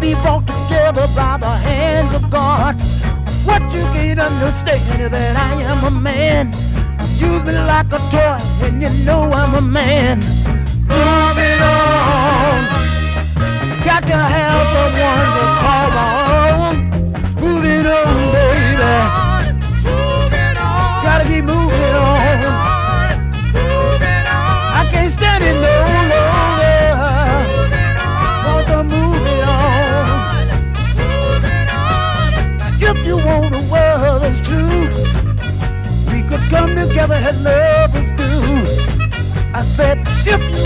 be brought together by the hands of God. What you can't understand is that I am a man. Use me like a toy when you know I'm a man. Moving on. Got to have someone to call on.